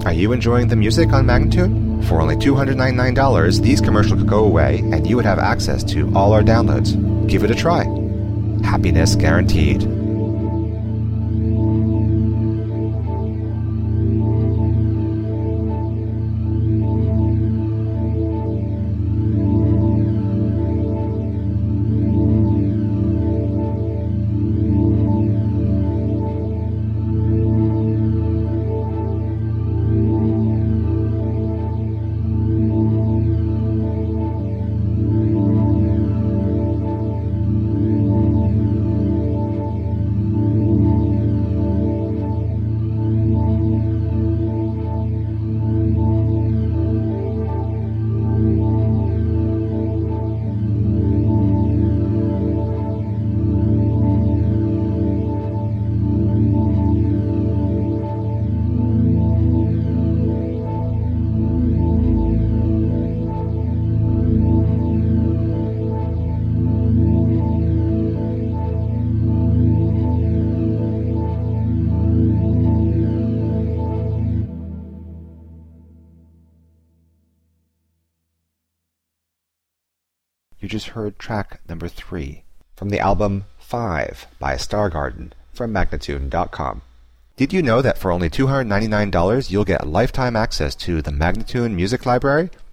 Are you enjoying the music on Magnatune? For only $299, these commercials could go away and you would have access to all our downloads. Give it a try. Happiness guaranteed. You just heard track number 3 from the album 5 by Stargarden from Magnatune.com. Did you know that for only $299 you'll get lifetime access to the Magnatune Music Library?